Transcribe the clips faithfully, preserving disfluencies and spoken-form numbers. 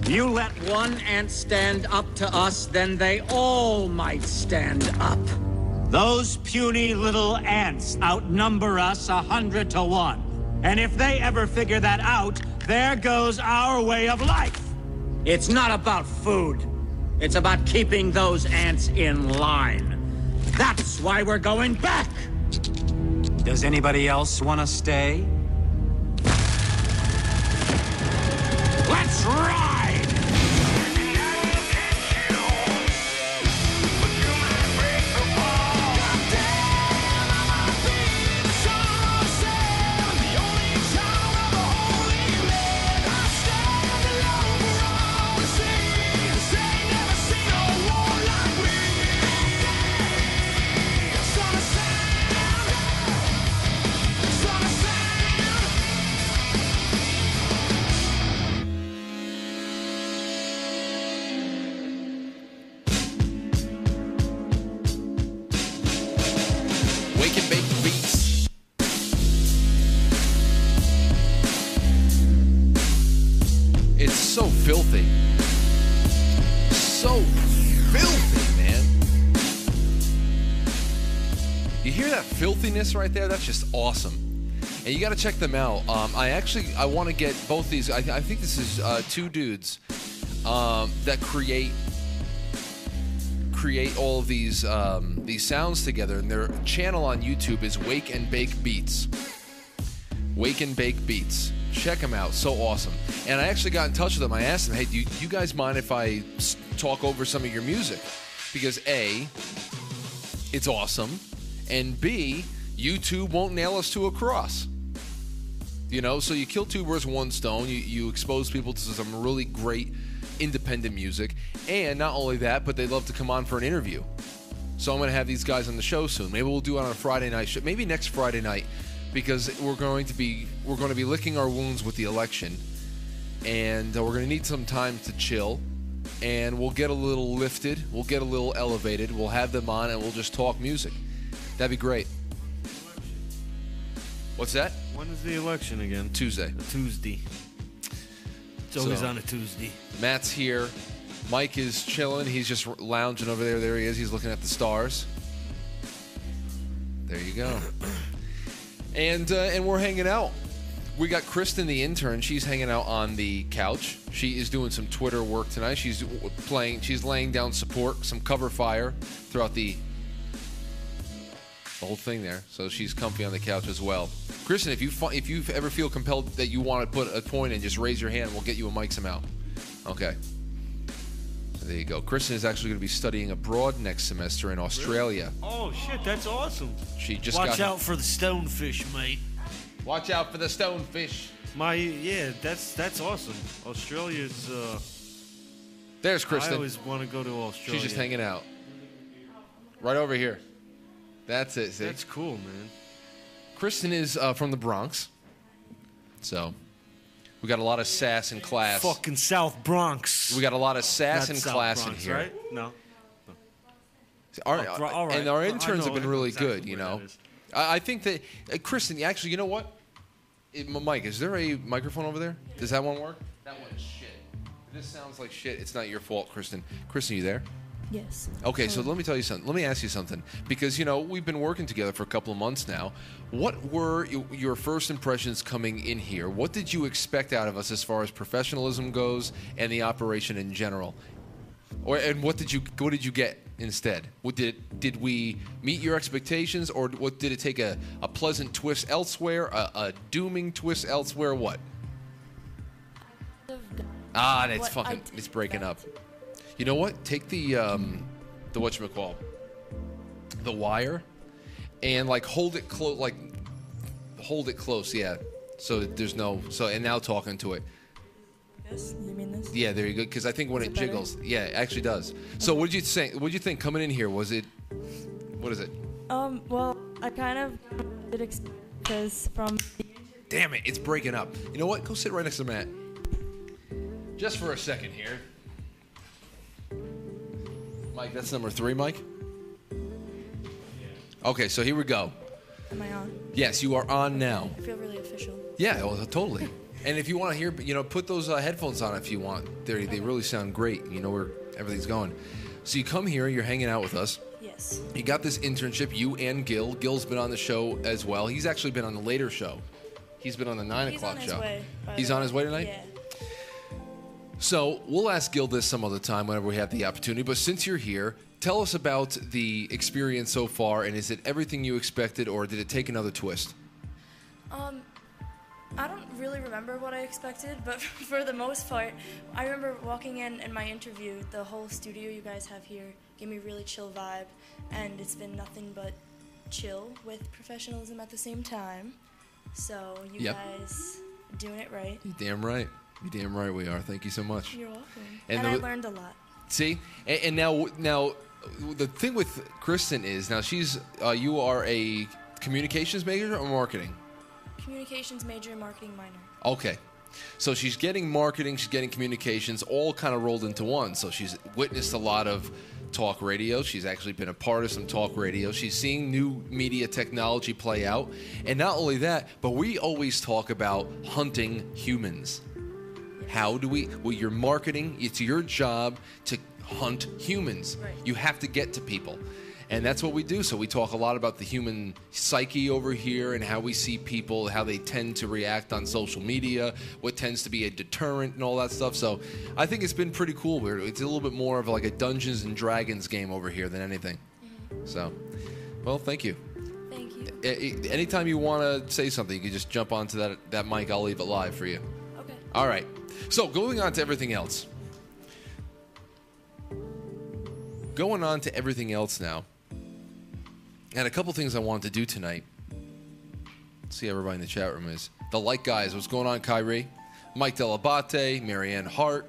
You let one ant stand up to us, then they all might stand up. Those puny little ants outnumber us a hundred to one. And if they ever figure that out, there goes our way of life. It's not about food. It's about keeping those ants in line. That's why we're going back. Does anybody else want to stay? Let's ride! Filthy. So filthy, man. You hear that filthiness right there? That's just awesome. And you got to check them out. Um, I actually, I want to get both these. I, I think this is uh, two dudes um, that create create all of these um, these sounds together. And their channel on YouTube is Wake and Bake Beats. Wake and Bake Beats. Check them out. So awesome. And I actually got in touch with them. I asked them, hey, do you, you guys mind if I talk over some of your music? Because A, it's awesome. And B, YouTube won't nail us to a cross. You know, so you kill two birds with one stone. You, you expose people to some really great independent music. And not only that, but they love to come on for an interview. So I'm going to have these guys on the show soon. Maybe we'll do it on a Friday night show. Maybe next Friday night. Because we're going to be we're going to be licking our wounds with the election, and uh, we're going to need some time to chill, and we'll get a little lifted, we'll get a little elevated, we'll have them on, and we'll just talk music. That'd be great. What's that? When is the election again? Tuesday. A Tuesday. It's always So, on a Tuesday. Matt's here. Mike is chilling. He's just lounging over there. There he is. He's looking at the stars. There you go. And uh, and we're hanging out. We got Kristen, the intern. She's hanging out on the couch. She is doing some Twitter work tonight. She's playing. She's laying down support, some cover fire throughout the, the whole thing there. So she's comfy on the couch as well. Kristen, if you if you ever feel compelled that you want to put a point in, just raise your hand. We'll get you a mic somehow. Okay. So there you go. Kristen is actually going to be studying abroad next semester in Australia. Really? Oh shit, that's awesome. She just watch got out for the stonefish, mate. Watch out for the stonefish. My yeah, that's that's awesome. Australia's. Uh, There's Kristen. I always want to go to Australia. She's just hanging out. Right over here. That's it. See? That's cool, man. Kristen is uh, from the Bronx, so we got a lot of sass in class. Fucking South Bronx. We got a lot of sass Not in South class Bronx, in here. right? No. no. Our, Oh, all right. And our I interns know- have been I know really exactly good, you where know. that is. I, I think that, uh, Kristen, actually, you know what? It, Mike, is there a microphone over there? Does that one work? That one's shit. If this sounds like shit, it's not your fault, Kristen. Kristen, you there? Yes. Okay, so let me tell you something. Let me ask you something. Because, you know, we've been working together for a couple of months now. What were y- your first impressions coming in here? What did you expect out of us as far as professionalism goes and the operation in general? Or and what did you what did you get instead? What did did we meet your expectations, or what did it take a, a pleasant twist elsewhere, a, a dooming twist elsewhere? What? Ah, that's What fucking. I It's breaking up. You know what? Take the um, the whatchamacall, the wire, and like hold it close, like hold it close, yeah. So there's no so and now talking to it. This? You mean this? Yeah, there you go. Because I think when Is it, it better? jiggles, yeah, it actually does. So what did you think? What did you think coming in here? Was it? What is it? Um. Well, I kind of did because from. Damn it! It's breaking up. You know what? Go sit right next to Matt. Just for a second here. Mike, that's number three, Mike? Okay, so here we go. Am I on? Yes, you are on now. I feel really official. Yeah, well, totally. And if you want to hear, you know, put those uh, headphones on if you want. They they really sound great. You know where everything's going. So you come here, you're hanging out with us. Yes. You got this internship, you and Gil. Gil's been on the show as well. He's actually been on the later show. He's been on the nine He's o'clock on his show. way, by He's the on way. his way tonight? Yeah. So we'll ask Gil this some other time whenever we have the opportunity. But since you're here, tell us about the experience so far, and is it everything you expected, or did it take another twist? Um, I don't really remember what I expected, but for the most part, I remember walking in in my interview, the whole studio you guys have here gave me a really chill vibe, and it's been nothing but chill with professionalism at the same time. So you Yep. guys are doing it right. You're damn right. You're damn right we are. Thank you so much. You're welcome. And And, the- I learned a lot. See, and, and now, now, the thing with Kristen is now she's uh, you are a communications major or marketing? Communications major, marketing minor. Okay, so she's getting marketing, she's getting communications, all kind of rolled into one. So she's witnessed a lot of talk radio. She's actually been a part of some talk radio. She's seeing new media technology play out, and not only that, but we always talk about hunting humans. How do we, well, you're marketing, it's your job to hunt humans. Right. You have to get to people. And that's what we do. So we talk a lot about the human psyche over here and how we see people, how they tend to react on social media, what tends to be a deterrent and all that stuff. So I think it's been pretty cool. We're- It's a little bit more of like a Dungeons and Dragons game over here than anything. Mm-hmm. So, well, thank you. Thank you. A- a- Anytime you want to say something, you can just jump onto that, that mic. I'll leave it live for you. Okay. All right. So going on to everything else. Going on to everything else now. And a couple things I wanted to do tonight. Let's see how everybody in the chat room is. The Light Guys, what's going on, Kyrie? Mike Delabate, Marianne Hart.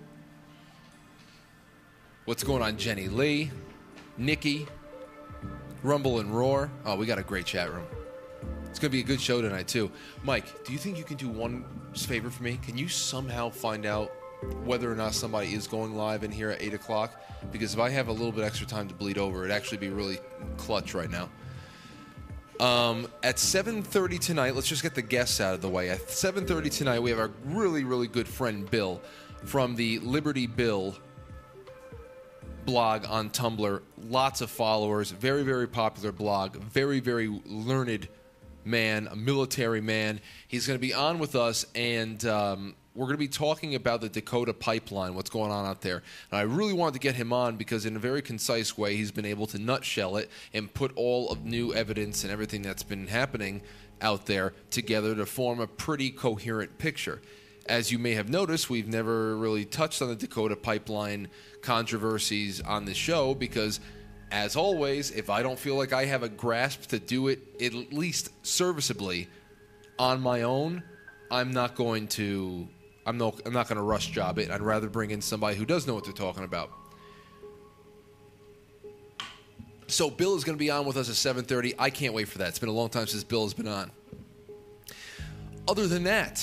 What's going on, Jenny Lee? Nikki. Rumble and Roar. Oh, we got a great chat room. It's going to be a good show tonight, too. Mike, do you think you can do one favor for me? Can you somehow find out whether or not somebody is going live in here at eight o'clock? Because if I have a little bit extra time to bleed over, it'd actually be really clutch right now. Um, at seven thirty tonight, let's just get the guests out of the way. At seven thirty tonight, we have our really, really good friend Bill from the Liberty Bill blog on Tumblr. Lots of followers, very, very popular blog, very, very learned man, a military man. He's going to be on with us, and um, we're going to be talking about the Dakota pipeline, what's going on out there. And I really wanted to get him on because in a very concise way, he's been able to nutshell it and put all of new evidence and everything that's been happening out there together to form a pretty coherent picture. As you may have noticed, we've never really touched on the Dakota pipeline controversies on the show because, as always, if I don't feel like I have a grasp to do it at least serviceably on my own, I'm not going to I'm not I'm not going to rush job it. I'd rather bring in somebody who does know what they're talking about. So Bill is going to be on with us at seven thirty. I can't wait for that. It's been a long time since Bill has been on. Other than that,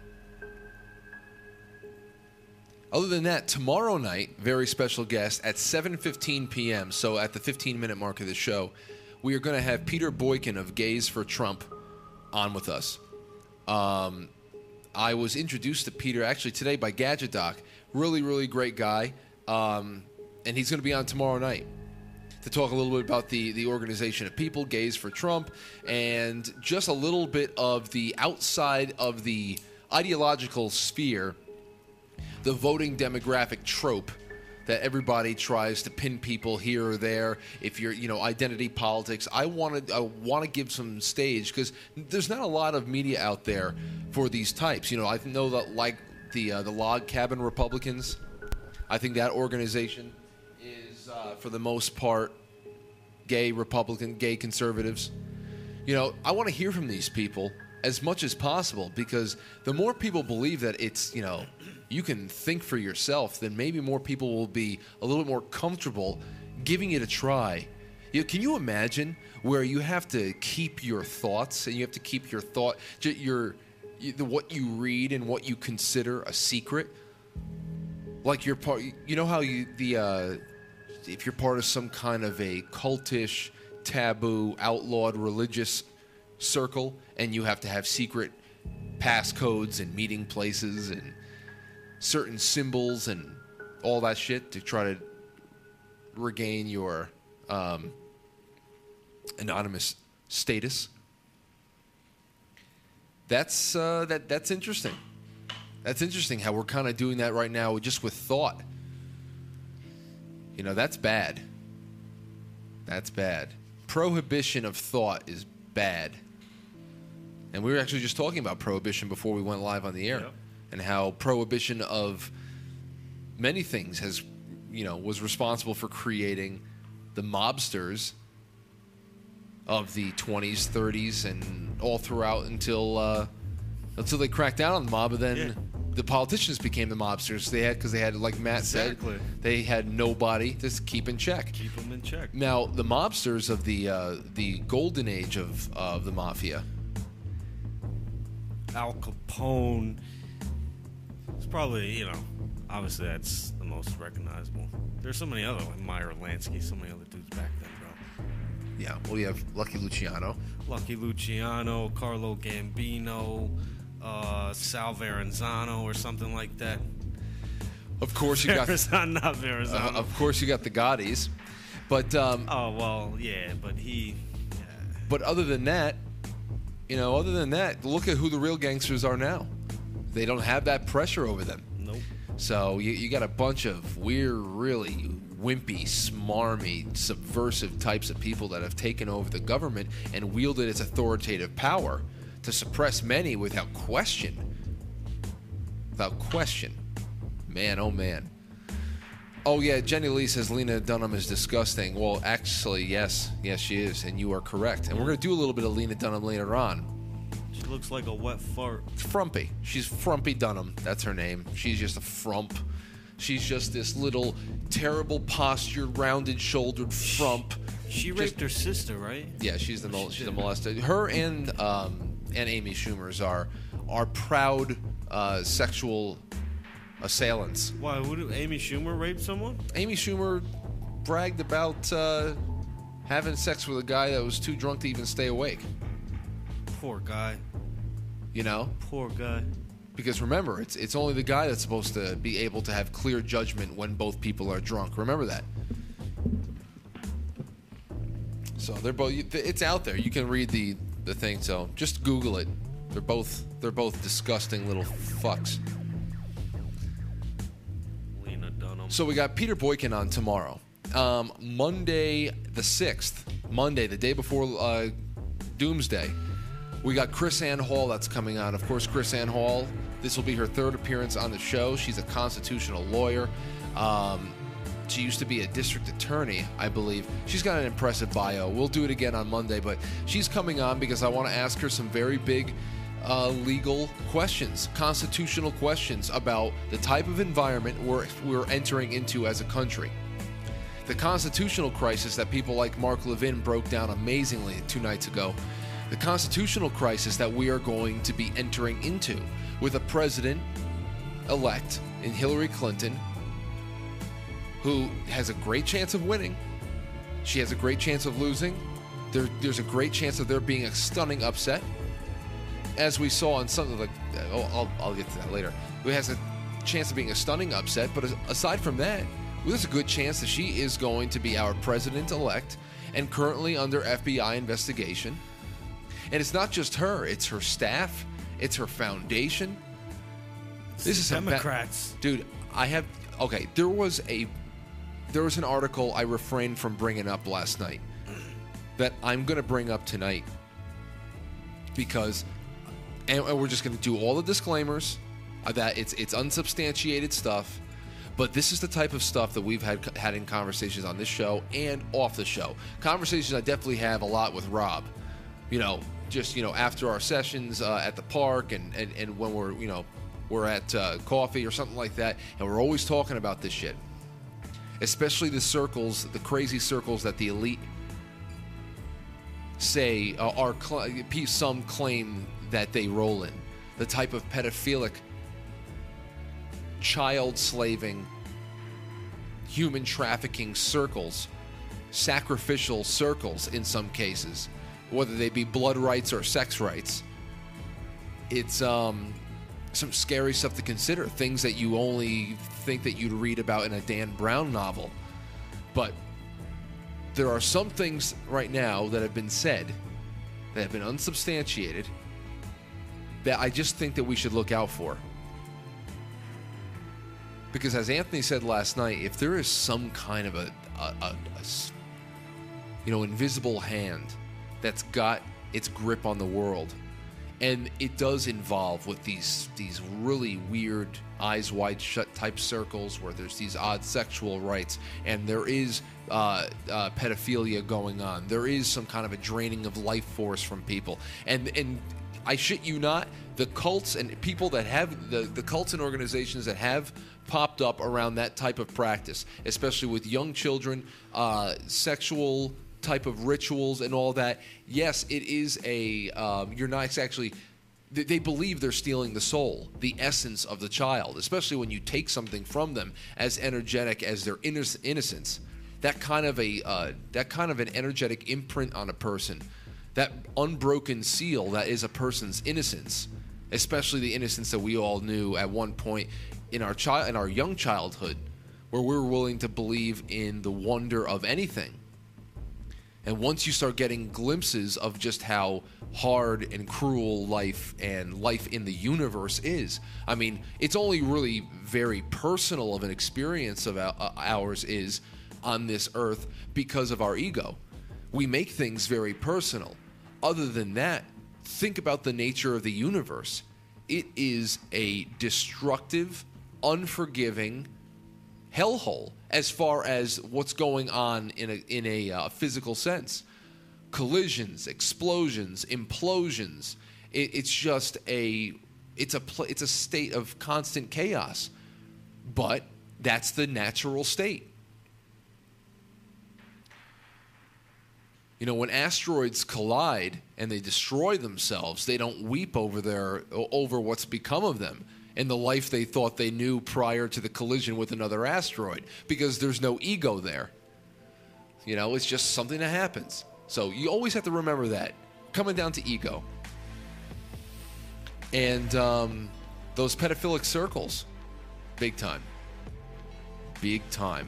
Other than that, tomorrow night, very special guest at seven fifteen p.m., so at the fifteen-minute mark of the show, we are going to have Peter Boykin of Gays for Trump on with us. Um, I was introduced to Peter actually today by Gadget Doc. Really, really great guy. Um, and he's going to be on tomorrow night to talk a little bit about the, the organization of people, Gays for Trump, and just a little bit of the outside of the ideological sphere, the voting demographic trope that everybody tries to pin people here or there. If you're, you know, identity politics, I want to I want to give some stage because there's not a lot of media out there for these types. You know, I know that like the uh, the Log Cabin Republicans, I think that organization is uh, for the most part gay Republican, gay conservatives. You know, I want to hear from these people as much as possible because the more people believe that it's, you know, you can think for yourself, then maybe more people will be a little bit more comfortable giving it a try. You know, can you imagine where you have to keep your thoughts and you have to keep your thought, your, your what you read and what you consider a secret? Like you're part, you know how you the uh, if you're part of some kind of a cultish, taboo, outlawed religious circle, and you have to have secret passcodes and meeting places and certain symbols and all that shit to try to regain your um, anonymous status. That's uh, that that's interesting. That's interesting how we're kind of doing that right now just with thought. You know, that's bad. That's bad. Prohibition of thought is bad. And we were actually just talking about prohibition before we went live on the air. Yep. And how prohibition of many things has, you know, was responsible for creating the mobsters of the twenties, thirties, and all throughout until uh, until they cracked down on the mob. And then Yeah. the politicians became the mobsters. They had because they had, like Matt Exactly. said, they had nobody to keep in check. Keep them in check. Now, the mobsters of the uh, the golden age of of the mafia. Al Capone. It's probably, you know, obviously that's the most recognizable. There's so many other, like Meyer Lansky, so many other dudes back then, bro. Yeah, well, you have Lucky Luciano. Lucky Luciano, Carlo Gambino, uh, Sal Verrazano, or something like that. Of course, you got Verrazano, not Verrazano. uh, of course you got the Gaudis, but um, oh well, yeah, but he. Yeah. but other than that, you know, other than that, look at who the real gangsters are now. They don't have that pressure over them. Nope. So you, you got a bunch of weird, really wimpy, smarmy, subversive types of people that have taken over the government and wielded its authoritative power to suppress many without question. Without question. Man, oh man. Oh yeah, Jenny Lee says Lena Dunham is disgusting. Well, actually, yes. Yes, she is, and you are correct. And we're going to do a little bit of Lena Dunham later on. She looks like a wet fart. Frumpy. She's Frumpy Dunham. That's her name. She's just a frump. She's just this little terrible postured, rounded shouldered frump. She Just- raped her sister, right? Yeah, she's the mol- She she's the did. molester. Her and um, and Amy Schumer's are are proud uh, sexual assailants. Why would Amy Schumer rape someone? Amy Schumer bragged about uh, having sex with a guy that was too drunk to even stay awake. Poor guy. You know, Poor guy. because remember, it's it's only the guy that's supposed to be able to have clear judgment when both people are drunk. Remember that. So they're both. It's out there. You can read the the thing. So just Google it. They're both they're both disgusting little fucks. Lena Dunham. So we got Peter Boykin on tomorrow, um, Monday the sixth. Monday, the day before uh, Doomsday. We got Chris Ann Hall that's coming on. Of course, Chris Ann Hall. This will be her third appearance on the show. She's a constitutional lawyer. Um, She used to be a district attorney, I believe. She's got an impressive bio. We'll do it again on Monday, but she's coming on because I want to ask her some very big uh, legal questions, constitutional questions about the type of environment we're, we're entering into as a country. The constitutional crisis that people like Mark Levin broke down amazingly two nights ago. The constitutional crisis that we are going to be entering into with a president-elect in Hillary Clinton who has a great chance of winning. She has a great chance of losing. There, there's a great chance of there being a stunning upset, as we saw on something like. Oh, I'll, I'll get to that later. It has a chance of being a stunning upset, but aside from that, there's a good chance that she is going to be our president-elect and currently under F B I investigation. And it's not just her; it's her staff, it's her foundation. This is some ba- Democrats. dude. I have okay. There was a. There was an article I refrained from bringing up last night that I'm going to bring up tonight because, and we're just going to do all the disclaimers that it's it's unsubstantiated stuff, but this is the type of stuff that we've had had in conversations on this show and off the show. Conversations I definitely have a lot with Rob, you know, just you know after our sessions uh, at the park and, and and when we're you know we're at uh, coffee or something like that, and we're always talking about this shit. Especially the circles, the crazy circles that the elite say uh, are cl- some claim that they roll in. The type of pedophilic, child slaving, human trafficking circles, sacrificial circles in some cases, whether they be blood rights or sex rights. it's um, some scary stuff to consider. Things that you only think that you'd read about in a Dan Brown novel. But there are some things right now that have been said that have been unsubstantiated that I just think that we should look out for. Because as Anthony said last night, if there is some kind of a, a, a, a you know, invisible hand that's got its grip on the world, and it does involve with these these really weird eyes wide shut type circles where there's these odd sexual rites, and there is uh, uh, pedophilia going on. There is some kind of a draining of life force from people, and and I shit you not, the cults and people that have the the cults and organizations that have popped up around that type of practice, especially with young children, uh, sexual type of rituals and all that. Yes, it is a, um, you're not actually, they, they believe they're stealing the soul, the essence of the child, especially when you take something from them as energetic as their inno- innocence. That kind of a, uh, that kind of an energetic imprint on a person, that unbroken seal that is a person's innocence, especially the innocence that we all knew at one point in our child, in our young childhood, where we were willing to believe in the wonder of anything. And once you start getting glimpses of just how hard and cruel life and life in the universe is, I mean, it's only really very personal of an experience of ours is on this earth because of our ego. We make things very personal. Other than that, think about the nature of the universe. It is a destructive, unforgiving hellhole as far as what's going on in a in a uh, physical sense. Collisions, explosions, implosions. It, it's just a it's a pl- it's a state of constant chaos. But that's the natural state. You know, when asteroids collide and they destroy themselves, they don't weep over their over what's become of them and the life they thought they knew prior to the collision with another asteroid, because there's no ego there. You know, it's just something that happens. So you always have to remember that. Coming down to ego. And um, those pedophilic circles, big time. Big time.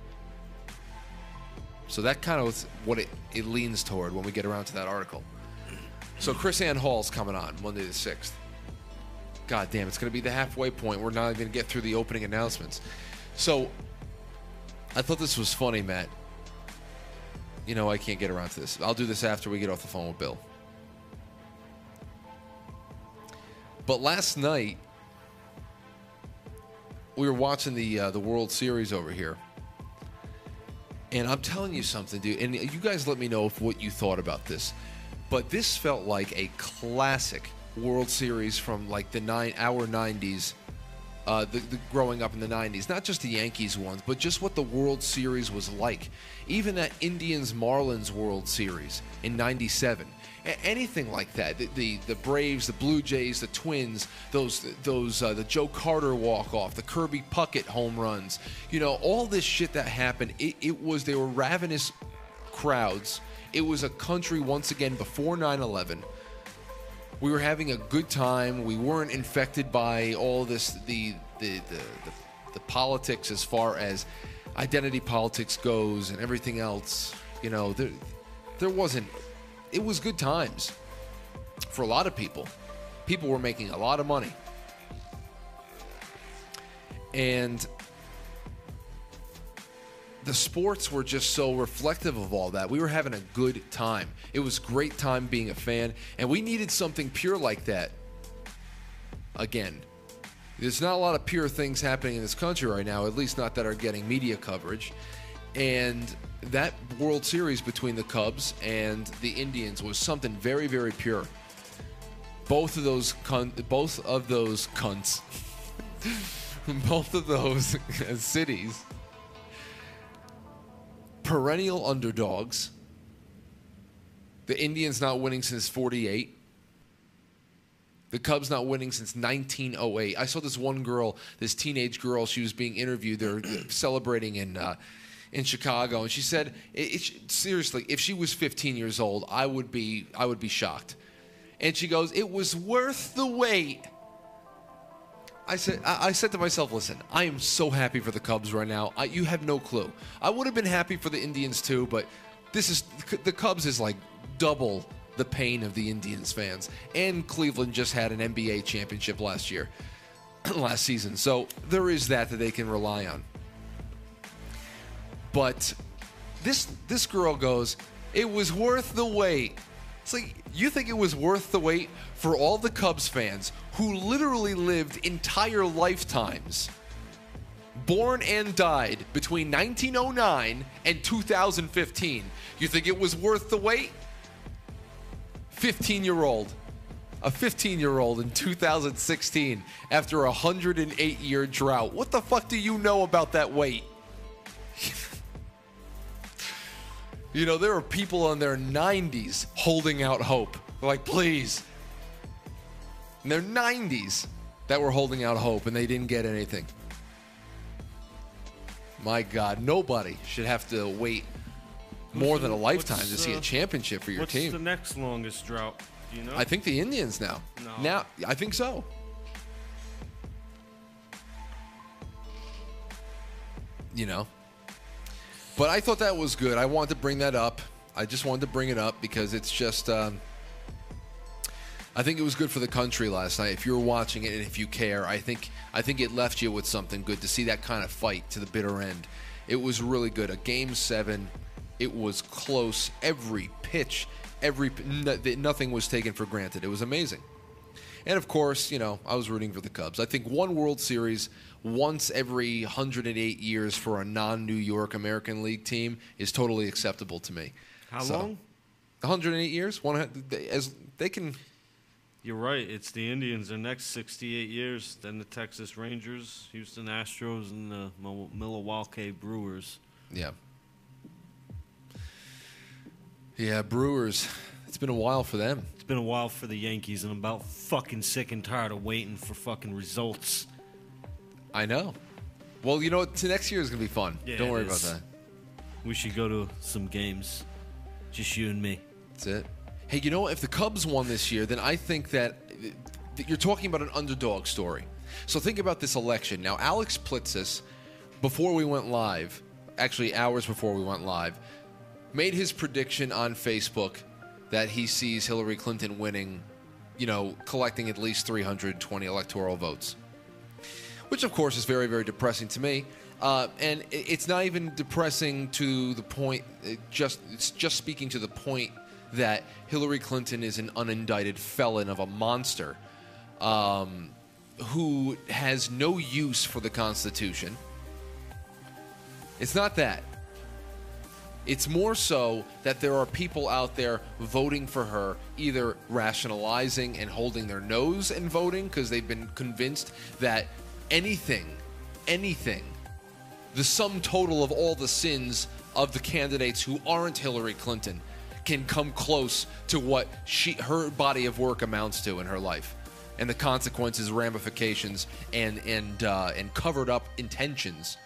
So that kind of is what it, it leans toward when we get around to that article. So Chris Ann Hall's coming on Monday the sixth. God damn, it's going to be the halfway point. We're not even going to get through the opening announcements. So I thought this was funny, Matt. You know, I can't get around to this. I'll do this after we get off the phone with Bill. But last night, we were watching the uh, the World Series over here. And I'm telling you something, dude. And you guys let me know if what you thought about this. But this felt like a classic World Series from like the nine our nineties, uh, the, the growing up in the nineties. Not just the Yankees ones, but just what the World Series was like. Even that Indians Marlins World Series in ninety-seven. A- anything like that. The, the the Braves, the Blue Jays, the Twins, those those uh, the Joe Carter walk off, the Kirby Puckett home runs. You know, all this shit that happened. It, it was they were ravenous crowds. It was a country once again before nine eleven. We were having a good time. We weren't infected by all this, the the, the the the politics as far as identity politics goes and everything else. You know, there there wasn't. It was good times for a lot of people. People were making a lot of money, and the sports were just so reflective of all that. We were having a good time. It was a great time being a fan, and we needed something pure like that. Again, there's not a lot of pure things happening in this country right now, at least not that are getting media coverage. And that World Series between the Cubs and the Indians was something very, very pure. Both of those cun- both of those cunts, both of those cities, perennial underdogs. The Indians not winning since forty-eight. The Cubs not winning since nineteen oh eight. I saw this one girl, this teenage girl, she was being interviewed. They're celebrating in uh, in Chicago, and she said, it, it, seriously, if she was fifteen years old, I would be I would be shocked. And she goes, it was worth the wait. I said, I, I said to myself, listen, I am so happy for the Cubs right now. I, you have no clue. I would have been happy for the Indians too, but this is the Cubs is like double the pain of the Indians fans. And Cleveland just had an N B A championship last year, last season. So there is that that they can rely on. But this this girl goes, it was worth the wait. It's like, you think it was worth the wait for all the Cubs fans who literally lived entire lifetimes, born and died between nineteen oh nine and two thousand fifteen. You think it was worth the wait? fifteen-year-old. A fifteen-year-old in two thousand sixteen after a one hundred eight year drought. What the fuck do you know about that wait? You know, there are people in their nineties holding out hope. They're like, please. In their nineties that were holding out hope, and they didn't get anything. My God, nobody should have to wait more than a lifetime to see a championship for your what's team. What's the next longest drought? Do you know? I think the Indians now. No. Now, I think so. You know? But I thought that was good. I wanted to bring that up. I just wanted to bring it up because it's just, um, I think it was good for the country last night. If you were watching it and if you care, I think I think it left you with something good to see that kind of fight to the bitter end. It was really good. A game seven, it was close. Every pitch, every nothing was taken for granted. It was amazing. And of course, you know, I was rooting for the Cubs. I think one World Series once every one hundred eight years for a non-New York American League team is totally acceptable to me. How so, long? one hundred eight years. One as they can. You're right. It's the Indians. Their next sixty-eight years. Then the Texas Rangers, Houston Astros, and the Milwaukee Brewers. Yeah. Yeah, Brewers. It's been a while for them. It's been a while for the Yankees, and I'm about fucking sick and tired of waiting for fucking results. I know. Well, you know what? Next year is going to be fun. Yeah, Don't worry it about is. that. We should go to some games. Just you and me. That's it. Hey, you know what? If the Cubs won this year, then I think that, that you're talking about an underdog story. So think about this election. Now, Alex Plitzis, before we went live, actually hours before we went live, made his prediction on Facebook that he sees Hillary Clinton winning, you know, collecting at least three hundred twenty electoral votes. Which, of course, is very, very depressing to me. Uh, and it's not even depressing to the point, it just it's just speaking to the point that Hillary Clinton is an unindicted felon of a monster um, who has no use for the Constitution. It's not that. It's more so that there are people out there voting for her, either rationalizing and holding their nose and voting because they've been convinced that anything, anything, the sum total of all the sins of the candidates who aren't Hillary Clinton can come close to what she her body of work amounts to in her life, and the consequences, ramifications, and and uh, and covered up intentions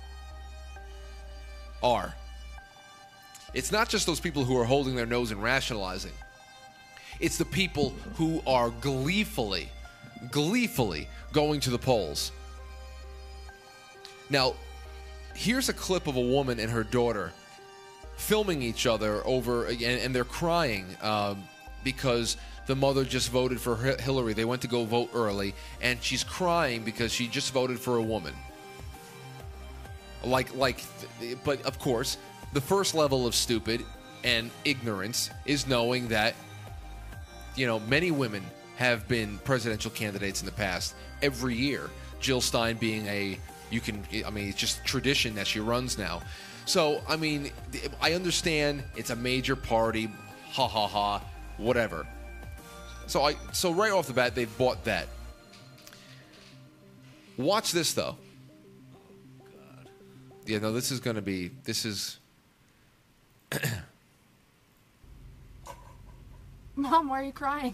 are. It's not just those people who are holding their nose and rationalizing. It's the people who are gleefully, gleefully going to the polls. Now, here's a clip of a woman and her daughter filming each other over, and, and they're crying um, because the mother just voted for Hillary. They went to go vote early, and she's crying because she just voted for a woman. Like, like, but of course, the first level of stupid and ignorance is knowing that, you know, many women have been presidential candidates in the past every year. Jill Stein being a, you can, I mean, it's just tradition that she runs now. So, I mean, I understand it's a major party, ha ha ha, whatever. So I, so right off the bat, they've bought that. Watch this though. Oh, God. Yeah, no, this is going to be, this is. Mom, why are you crying?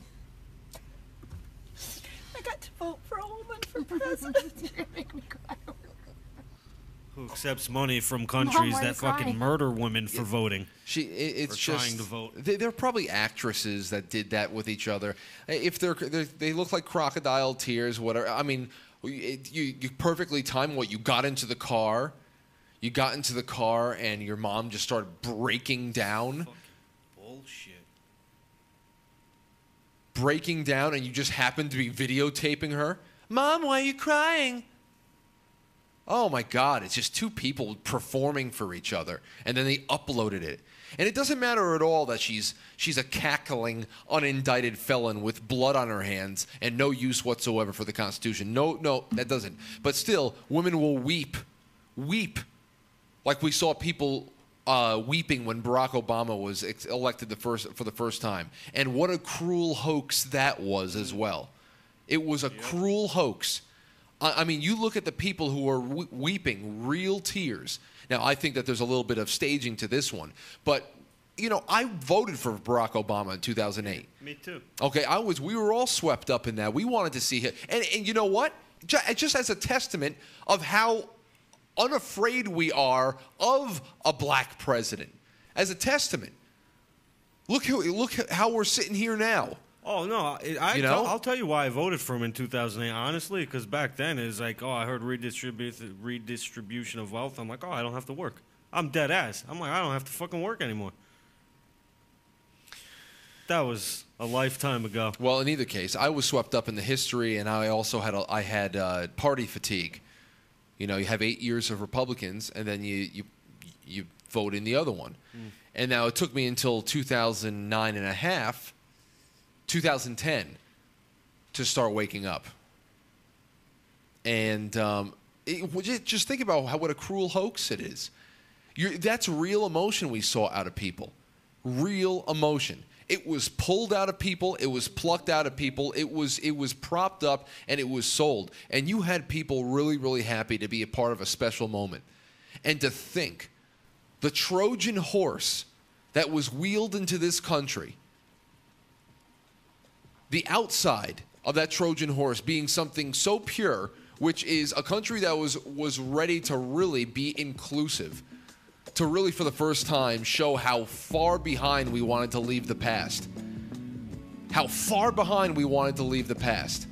I got to vote for a woman for president. You're gonna make me cry. Who accepts money from countries Mom, that fucking crying? murder women for voting. She, it, it's Or just trying to vote. They, they're probably actresses that did that with each other. If they're, they're they look like crocodile tears, whatever. I mean, it, you you perfectly timed what you got into the car. You got into the car and your mom just started breaking down. Fucking bullshit. Breaking down, and you just happened to be videotaping her. Mom, why are you crying? Oh my God, it's just two people performing for each other, and then they uploaded it. And it doesn't matter at all that she's she's a cackling, unindicted felon with blood on her hands and no use whatsoever for the Constitution. No, no, that doesn't. But still, women will weep, weep, like we saw people uh, weeping when Barack Obama was ex- elected the first for the first time. And what a cruel hoax that was as well. It was a cruel hoax. I mean, you look at the people who are we- weeping real tears. Now, I think that there's a little bit of staging to this one. But, you know, I voted for Barack Obama in two thousand eight. Me too. Okay, I was. We were all swept up in that. We wanted to see him. And, and you know what? Ju- Just as a testament of how unafraid we are of a black president. As a testament. Look, who, look how we're sitting here now. Oh, no. I, I, You know? I'll tell you why I voted for him in two thousand eight, honestly, because back then it's like, oh, I heard redistribu- redistribution of wealth. I'm like, oh, I don't have to work. I'm dead ass. I'm like, I don't have to fucking work anymore. That was a lifetime ago. Well, in either case, I was swept up in the history, and I also had a, I had uh, party fatigue. You know, you have eight years of Republicans, and then you you you vote in the other one. Mm. And now it took me until two thousand nine and a half, two thousand ten, to start waking up. And um, it, just think about how what a cruel hoax it is. You're, that's real emotion we saw out of people. Real emotion. It was pulled out of people. It was plucked out of people. It was it was propped up, and it was sold. And you had people really, really happy to be a part of a special moment. And to think, the Trojan horse that was wheeled into this country, the outside of that Trojan horse being something so pure, which is a country that was was ready to really be inclusive, to really, for the first time, show how far behind we wanted to leave the past. How far behind we wanted to leave the past.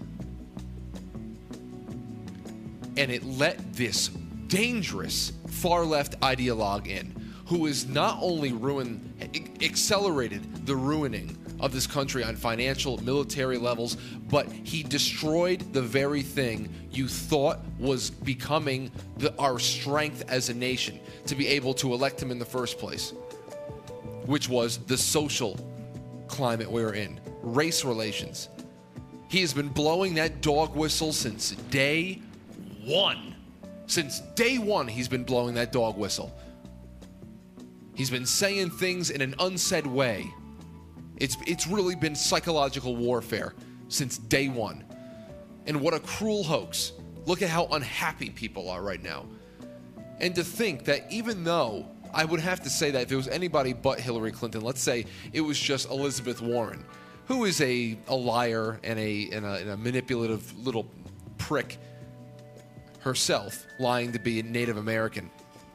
And it let this dangerous far-left ideologue in, who has not only ruined, accelerated the ruining of this country on financial, military levels, but he destroyed the very thing you thought was becoming the, our strength as a nation to be able to elect him in the first place, which was the social climate we're in, race relations. He has been blowing that dog whistle since day one. Since day one, he's been blowing that dog whistle. He's been saying things in an unsaid way. It's it's really been psychological warfare since day one. And what a cruel hoax. Look at how unhappy people are right now. And to think that even though, I would have to say that if it was anybody but Hillary Clinton, let's say it was just Elizabeth Warren, who is a, a liar and a, and, a, and a manipulative little prick herself, lying to be a Native American.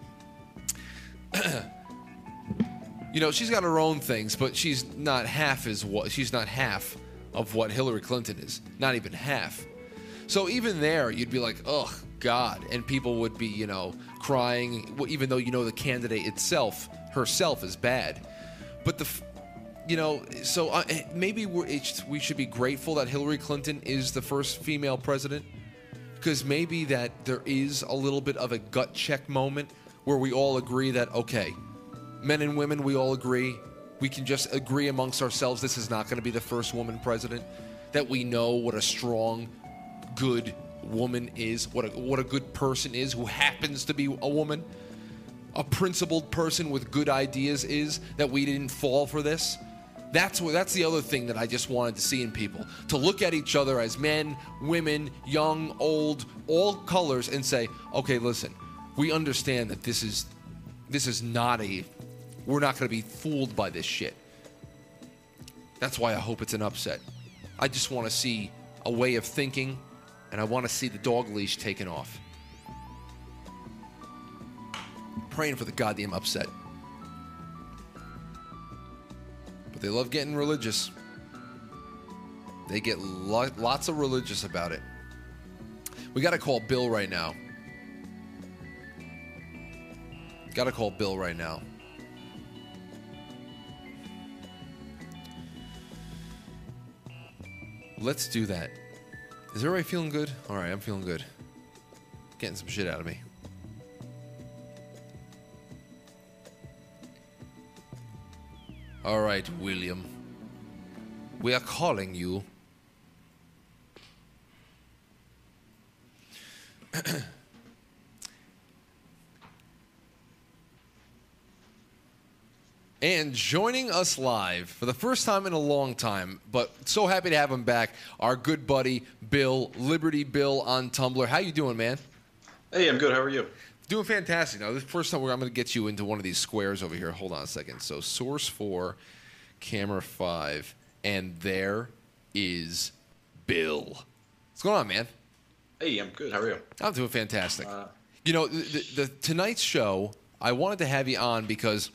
You know, she's got her own things, but she's not half as what she's not half of what Hillary Clinton is. Not even half. So even there, you'd be like, "Oh God," and people would be, you know, crying, even though you know the candidate itself, herself, is bad. But the, you know, so uh, maybe we're, it's, we should be grateful that Hillary Clinton is the first female president, because maybe that there is a little bit of a gut check moment where we all agree that, okay, men and women, we all agree. We can just agree amongst ourselves this is not going to be the first woman president. That we know what a strong, good woman is, what a, what a good person is who happens to be a woman. A principled person with good ideas is, that we didn't fall for this. That's what, that's the other thing that I just wanted to see in people. To look at each other as men, women, young, old, all colors, and say, okay, listen, we understand that this is this is not a... We're not going to be fooled by this shit. That's why I hope it's an upset. I just want to see a way of thinking, and I want to see the dog leash taken off. praying for the goddamn upset. But they love getting religious. They get lo- lots of religious about it. We got to call Bill right now. Got to call Bill right now. Let's do that. Is everybody feeling good? All right, I'm feeling good. Getting some shit out of me. All right, William. We are calling you. And joining us live for the first time in a long time, but so happy to have him back, our good buddy Bill, Liberty Bill on Tumblr. How you doing, man? Hey, I'm good. How are you? Doing fantastic. Now, this first time where I'm going to get you into one of these squares over here. Hold on a second. So, source four, camera five, and there is Bill. What's going on, man? Hey, I'm good. How are you? I'm doing fantastic. Uh, you know, the, the, the tonight's show, I wanted to have you on because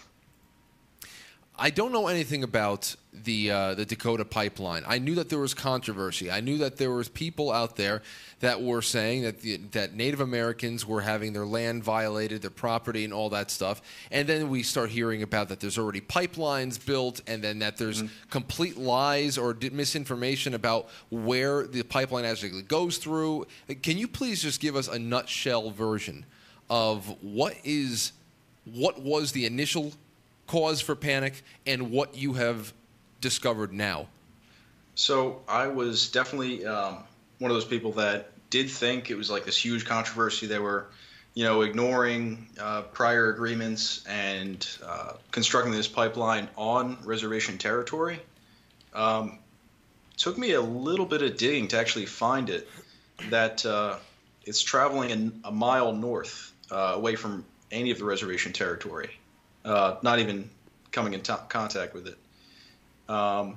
I don't know anything about the uh, the Dakota pipeline. I knew that there was controversy. I knew that there was people out there that were saying that the, that Native Americans were having their land violated, their property, and all that stuff. And then we start hearing about that there's already pipelines built, and then that there's mm-hmm. complete lies or misinformation about where the pipeline actually goes through. Can you please just give us a nutshell version of what is what was the initial cause for panic and what you have discovered now? So I was definitely um, one of those people that did think it was like this huge controversy. They were, you know, ignoring uh, prior agreements and uh, constructing this pipeline on reservation territory. Um, took me a little bit of digging to actually find it, that uh, it's traveling in a mile north uh, away from any of the reservation territory. Uh, not even coming in t- contact with it. Um,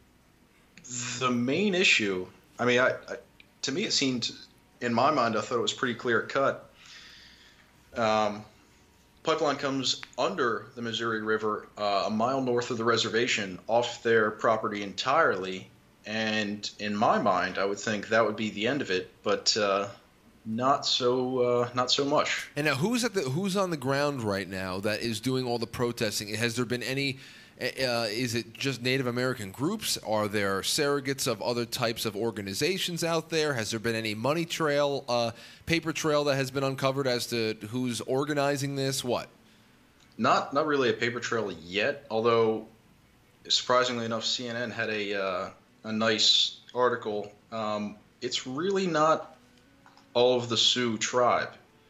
the main issue, I mean, I, I, to me it seemed, in my mind, I thought it was pretty clear cut. Um, pipeline comes under the Missouri River, uh, a mile north of the reservation, off their property entirely. And in my mind, I would think that would be the end of it. But uh, Not so, uh, not so much. And now, who's at the who's on the ground right now that is doing all the protesting? Has there been any? Uh, is it just Native American groups? Are there surrogates of other types of organizations out there? Has there been any money trail, uh, paper trail that has been uncovered as to who's organizing this? What? Not, not really a paper trail yet. Although, surprisingly enough, C N N had a uh, a nice article. Um, it's really not all of the Sioux tribe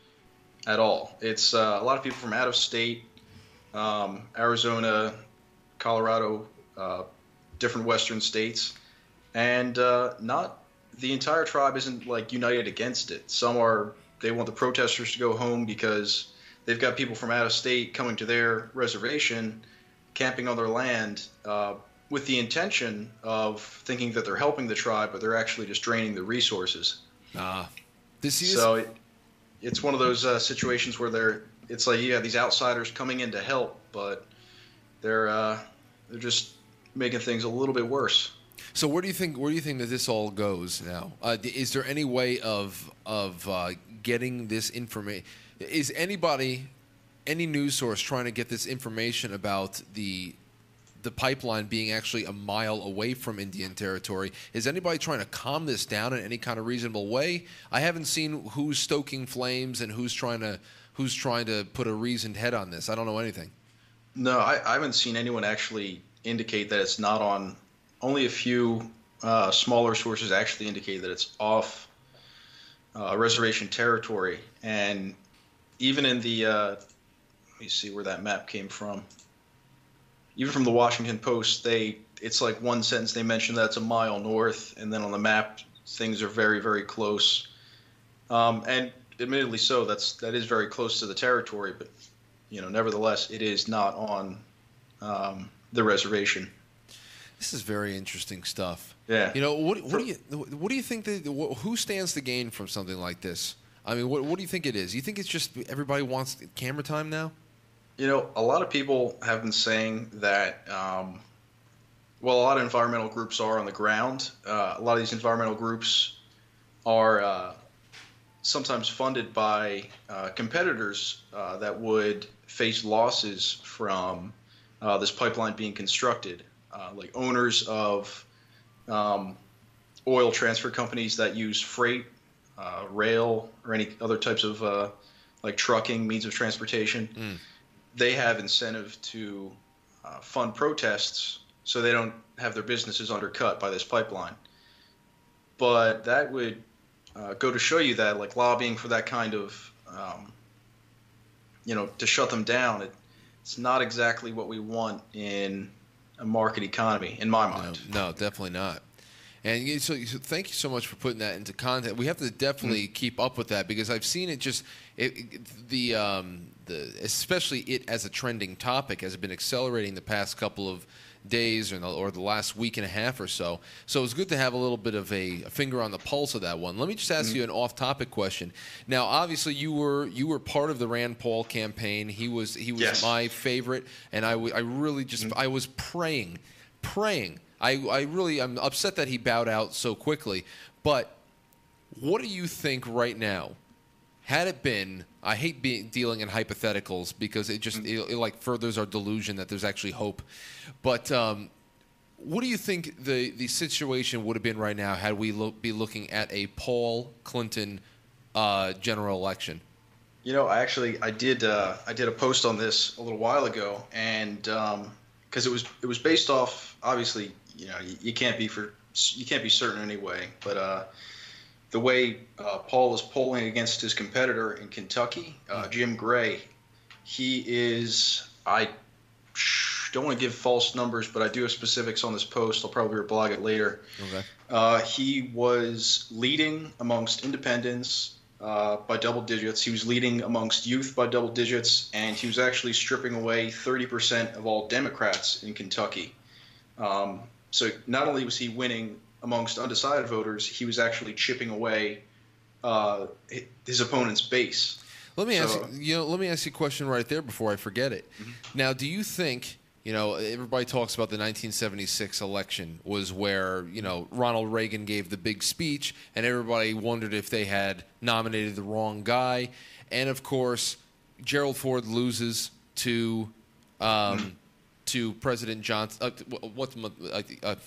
at all. It's uh, a lot of people from out of state, um, Arizona, Colorado, uh, different western states, and uh, not the entire tribe isn't like united against it. Some are, they want the protesters to go home because they've got people from out of state coming to their reservation, camping on their land, uh, with the intention of thinking that they're helping the tribe, but they're actually just draining the resources. Ah. This is so it, it's one of those uh, situations where they're it's like you got these outsiders coming in to help, but they're uh, they're just making things a little bit worse. So where do you think where do you think that this all goes now? Uh, is there any way of of uh, getting this information? Is anybody, any news source, trying to get this information about the the pipeline being actually a mile away from Indian territory? Is anybody trying to calm this down in any kind of reasonable way? I haven't seen who's stoking flames and who's trying to who's trying to put a reasoned head on this. I don't know anything. No, I, I haven't seen anyone actually indicate that it's not on. Only a few uh, smaller sources actually indicate that it's off uh, reservation territory. And even in the, uh, let me see where that map came from. Even from the Washington Post, they it's like one sentence they mention that it's a mile north, and then on the map things are very, very close. Um, and admittedly so, that's that is very close to the territory, but you know, nevertheless, it is not on um, the reservation. This is very interesting stuff. Yeah. You know, what what do you what do you think that who stands to gain from something like this? I mean, what what do you think it is? You think it's just everybody wants camera time now? You know, a lot of people have been saying that, um, well, a lot of environmental groups are on the ground. Uh, a lot of these environmental groups are uh, sometimes funded by uh, competitors uh, that would face losses from uh, this pipeline being constructed, uh, like owners of um, oil transfer companies that use freight, uh, rail, or any other types of uh, like trucking means of transportation. Mm. They have incentive to uh, fund protests so they don't have their businesses undercut by this pipeline. But that would uh, go to show you that, like, lobbying for that kind of, um, you know, to shut them down, it, it's not exactly what we want in a market economy, in my mind. No, no, definitely not. And so, so thank you so much for putting that into context. We have to definitely mm-hmm. keep up with that, because I've seen it just it, it, the um, the especially it as a trending topic has been accelerating the past couple of days or the, or the last week and a half or so. So it's good to have a little bit of a, a finger on the pulse of that one. Let me just ask mm-hmm. you an off-topic question. Now, obviously, you were you were part of the Rand Paul campaign. He was he was yes. my favorite, and I, I really just mm-hmm. I was praying, praying. I, I really I'm upset that he bowed out so quickly. But what do you think right now? Had it been, I hate being, dealing in hypotheticals because it just it, it like furthers our delusion that there's actually hope. But um, what do you think the, the situation would have been right now had we lo- be looking at a Paul Clinton uh, general election? You know, I actually I did uh, I did a post on this a little while ago, and because um, it was it was based off, obviously, you know, you, you can't be for you can't be certain anyway, but. Uh, The way uh, Paul is polling against his competitor in Kentucky, uh, Jim Gray, he is, I don't want to give false numbers, but I do have specifics on this post. I'll probably reblog it later. Okay. Uh, he was leading amongst independents uh, by double digits. He was leading amongst youth by double digits, and he was actually stripping away thirty percent of all Democrats in Kentucky. Um, so not only was he winning amongst undecided voters, he was actually chipping away uh, his opponent's base. Let me so, ask you, you know, let me ask you a question right there before I forget it. Mm-hmm. Now, do you think, you know, everybody talks about the nineteen seventy-six election was where, you know, Ronald Reagan gave the big speech, and everybody wondered if they had nominated the wrong guy, and of course, Gerald Ford loses to um, mm-hmm. to President Johnson. Uh, what's uh, uh,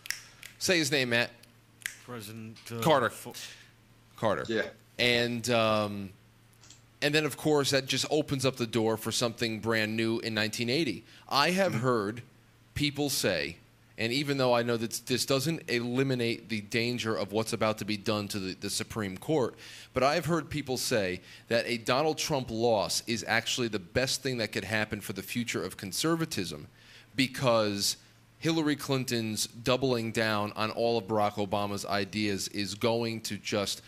Say his name, Matt. President uh, Carter. Fo- Carter. Yeah. And um, and then, of course, that just opens up the door for something brand new in nineteen eighty. I have mm-hmm. heard people say, and even though I know that this doesn't eliminate the danger of what's about to be done to the, the Supreme Court, but I've heard people say that a Donald Trump loss is actually the best thing that could happen for the future of conservatism, because Hillary Clinton's doubling down on all of Barack Obama's ideas is going to just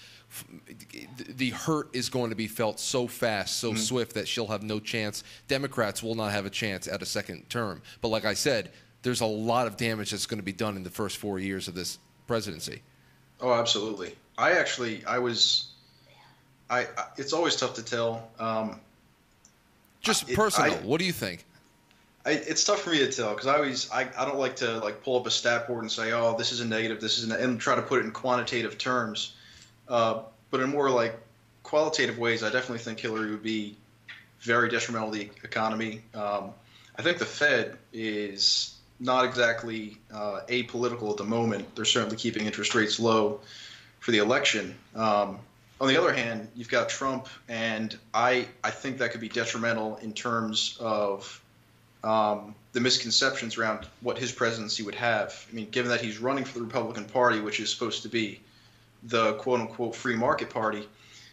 – the hurt is going to be felt so fast, so mm-hmm. swift that she'll have no chance. Democrats will not have a chance at a second term. But like I said, there's a lot of damage that's going to be done in the first four years of this presidency. Oh, absolutely. I actually – I was – I. It's always tough to tell. Um, just it, personal. I, what do you think? I, it's tough for me to tell because I always I, I don't like to like pull up a stat board and say, oh, this is a negative, this is a, and try to put it in quantitative terms. Uh, but in more like qualitative ways, I definitely think Hillary would be very detrimental to the economy. Um, I think the Fed is not exactly uh, apolitical at the moment. They're certainly keeping interest rates low for the election. Um, on the other hand, you've got Trump, and I I think that could be detrimental in terms of Um, the misconceptions around what his presidency would have. I mean, given that he's running for the Republican Party, which is supposed to be the quote-unquote free market party,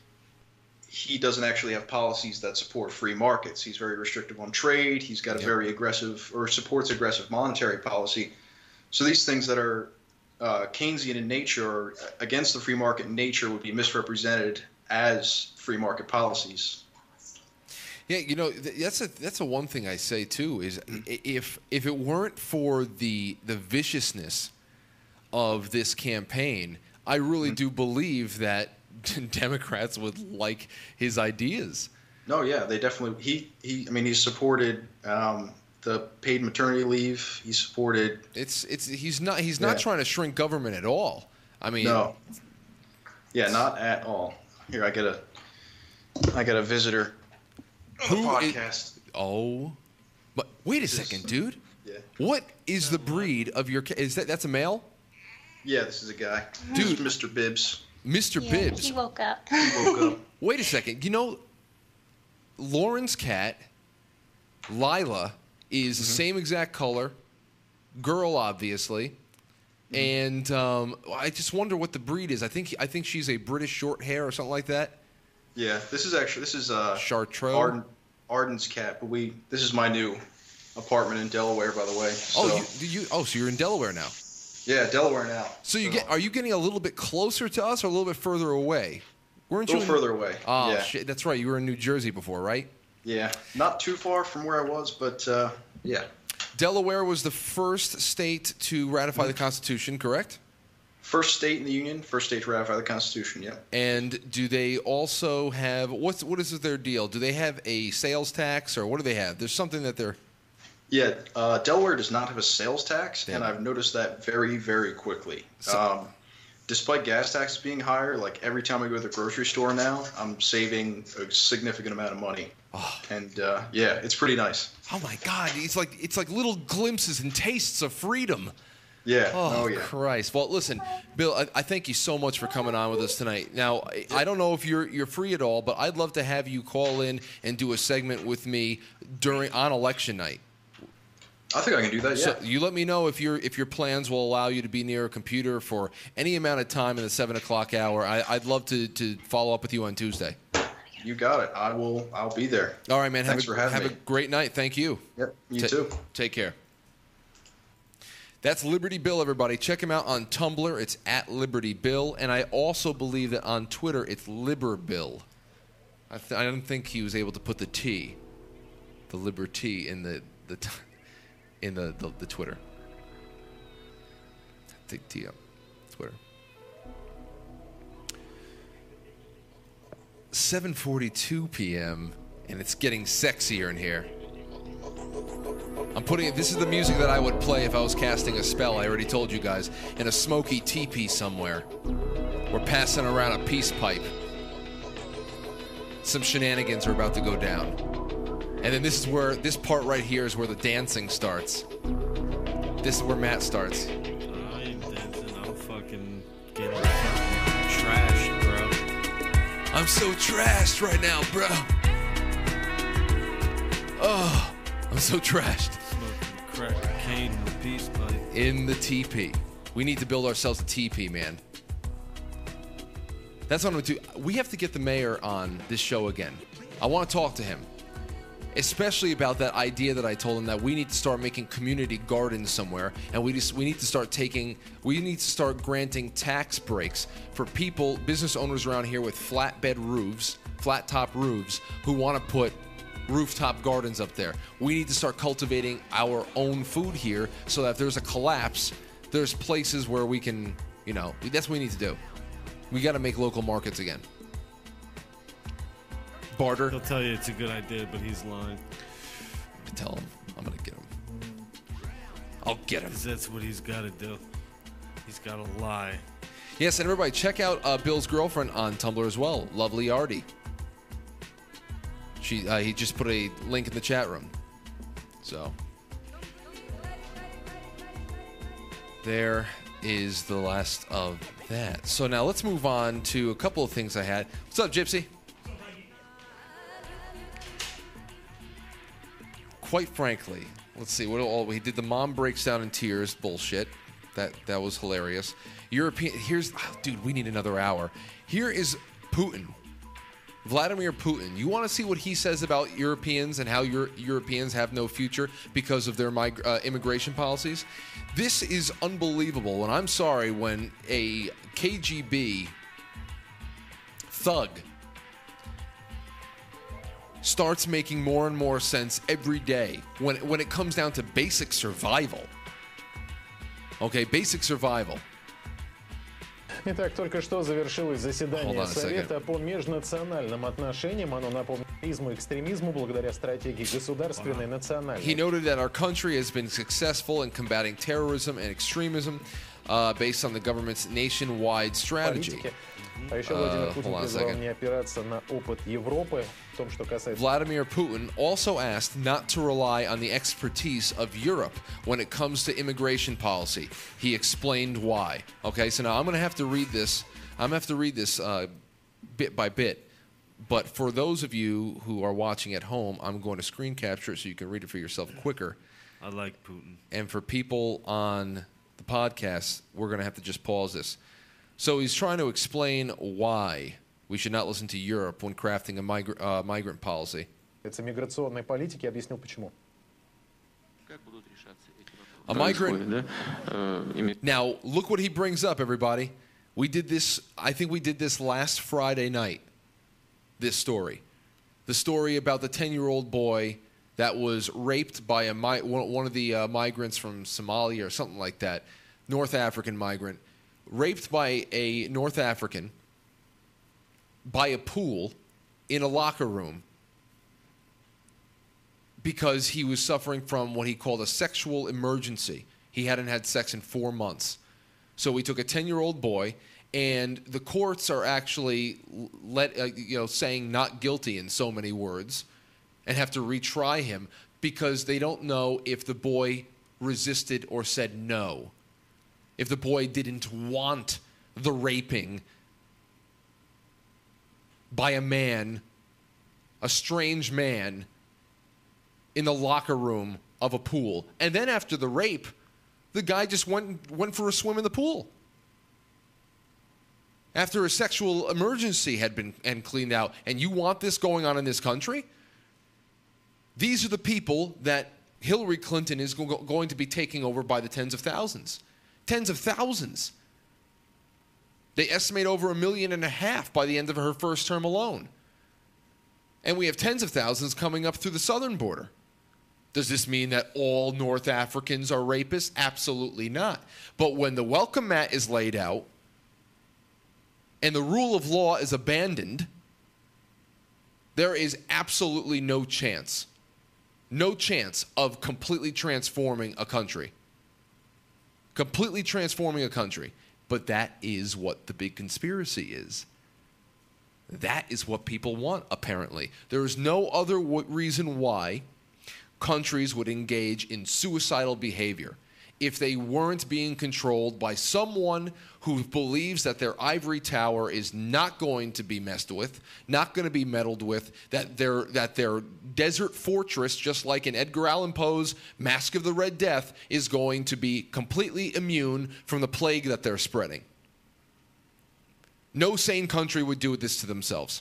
he doesn't actually have policies that support free markets. He's very restrictive on trade. He's got a yep. very aggressive or supports aggressive monetary policy. So these things that are uh, Keynesian in nature or against the free market in nature would be misrepresented as free market policies. Yeah, you know, that's a that's a one thing I say too is if if it weren't for the the viciousness of this campaign, I really do believe that Democrats would like his ideas. No, yeah, they definitely. He, he. I mean, he supported um, the paid maternity leave. He supported. It's it's he's not he's not Yeah. trying to shrink government at all. I mean, No. Yeah, not at all. Here, I get a. I got a visitor. On the Who i- podcast. oh, but wait a second, dude. Yeah. What is the breed of your? ca- Is that that's a male? Yeah, this is a guy. Dude. This is Mister Bibbs. Mister Yeah, Bibbs. He woke up. He woke up. Wait a second. You know, Lauren's cat, Lila, is the same exact color, girl, obviously, and um, I just wonder what the breed is. I think I think she's a British short hair or something like that. Yeah, this is actually this is uh Chartreux. Arden, Arden's cat, but we this is my new apartment in Delaware, by the way. So, Oh, you, do you? Oh, so you're in Delaware now. yeah, Delaware now. So you get? Are you getting a little bit closer to us or a little bit further away? Weren't a little you in- further away? Oh yeah, shit! That's right. You were in New Jersey before, right? yeah, not too far from where I was, but uh, yeah, Delaware was the first state to ratify the Constitution, correct? first state in the union, first state to ratify the Constitution. Yeah. And do they also have what's what is their deal? Do they have a sales tax or what do they have? There's something that they're Yeah, uh, Delaware does not have a sales tax, Damn and it. I've noticed that very, very quickly. So- um, despite gas taxes being higher, like every time I go to the grocery store now, I'm saving a significant amount of money. Oh. And uh, yeah, it's pretty nice. oh my god! It's like it's like little glimpses and tastes of freedom. Yeah. Oh, Oh, yeah. Christ! Well, listen, Bill, I, I thank you so much for coming on with us tonight. Now, I, I don't know if you're you're free at all, but I'd love to have you call in and do a segment with me during on election night. I think I can do that. Yeah. So you let me know if your if your plans will allow you to be near a computer for any amount of time in the seven o'clock hour. I, I'd love to, to follow up with you on Tuesday. You got it. I will. I'll be there. All right, man. Thanks have a, for having have me. a great night. Thank you. Yep. You Ta- too. Take care. That's Liberty Bill, everybody. Check him out on Tumblr. It's at Liberty Bill, and I also believe that on Twitter it's Liber Bill. I, th- I don't think he was able to put the T, the Liberty, in the the t- in the, the the Twitter. Take T up, Twitter. seven forty-two p.m. and it's getting sexier in here. I'm putting it, this is the music that I would play if I was casting a spell, I already told you guys, in a smoky teepee somewhere. We're passing around a peace pipe. Some shenanigans are about to go down. And then this is where, this part right here is where the dancing starts. This is where Matt starts. I ain't dancing. I'm fucking getting fucking trashed, bro. I'm so trashed right now, bro. Oh, I'm so trashed. Smoking crack cocaine in the peace pipe. In the teepee. We need to build ourselves a teepee, man. That's what I'm going to do. We have to get the mayor on this show again. I want to talk to him. Especially about that idea that I told him that we need to start making community gardens somewhere, and we just we need to start taking we need to start granting tax breaks for people, business owners around here with flatbed roofs, flat top roofs, who want to put rooftop gardens up there. We need to start cultivating our own food here, so that if there's a collapse, there's places where we can, you know, that's what we need to do. We got to make local markets again. Barter. He'll tell you it's a good idea, but he's lying. Tell him. I'm gonna get him. I'll get him. Because that's what he's got to do. He's got to lie. Yes, and everybody, check out uh, Bill's girlfriend on Tumblr as well, Lovely Artie. She, uh, he just put a link in the chat room. So there is the last of that. So now let's move on to a couple of things I had. What's up, Gypsy? Quite frankly, let's see what all we did. The mom breaks down in tears. Bullshit. That that was hilarious. European. Here's, oh, dude. We need another hour. Here is Putin. Vladimir Putin. You want to see what he says about Europeans and how Euro- Europeans have no future because of their mig- uh, immigration policies? This is unbelievable. And I'm sorry when a K G B thug starts making more and more sense every day when when it comes down to basic survival. Okay, basic survival. Итак, только что завершилось заседание Hold on a Совета second. по межнациональным отношениям. Оно напомнило терроризму и экстремизму благодаря стратегии государственной He национальной. noted that our country has been successful in combating terrorism and extremism uh, based on the government's nationwide strategy. Политики. А еще Владимир Uh, Путин hold on a призвал second. не опираться на опыт Европы в том, что касается... Vladimir Putin also asked not to rely on the expertise of Europe when it comes to immigration policy. He explained why. Okay, so now I'm going to have to read this. I'm going to have to read this uh, bit by bit. But for those of you who are watching at home, I'm going to screen capture it so you can read it for yourself quicker. I like Putin. And for people on the podcast, we're going to have to just pause this. So he's trying to explain why we should not listen to Europe when crafting a migra- uh, migrant policy. миграционной политики, объяснил почему. A migrant. Now, look what he brings up, everybody. We did this, I think we did this last Friday night, this story. The story about the ten-year-old boy that was raped by a mi- one of the uh, migrants from Somalia or something like that, North African migrant, raped by a North African by a pool in a locker room because he was suffering from what he called a sexual emergency. He hadn't had sex in four months. So we took a ten-year-old boy, and the courts are actually let uh, you know saying not guilty in so many words and have to retry him because they don't know if the boy resisted or said no. If the boy didn't want the raping by a man, a strange man, in the locker room of a pool. And then after the rape, the guy just went, went for a swim in the pool. After a sexual emergency had been and cleaned out. And you want this going on in this country? These are the people that Hillary Clinton is go- going to be taking over by the tens of thousands. Tens of thousands. They estimate over a million and a half by the end of her first term alone. And we have tens of thousands coming up through the southern border. Does this mean that all North Africans are rapists? Absolutely not. But when the welcome mat is laid out and the rule of law is abandoned, there is absolutely no chance, no chance of completely transforming a country. Completely transforming a country. But that is what the big conspiracy is. That is what people want, apparently. There is no other w- reason why countries would engage in suicidal behavior if they weren't being controlled by someone who believes that their ivory tower is not going to be messed with, not going to be meddled with, that their that their desert fortress, just like in Edgar Allan Poe's Mask of the Red Death, is going to be completely immune from the plague that they're spreading. No sane country would do this to themselves.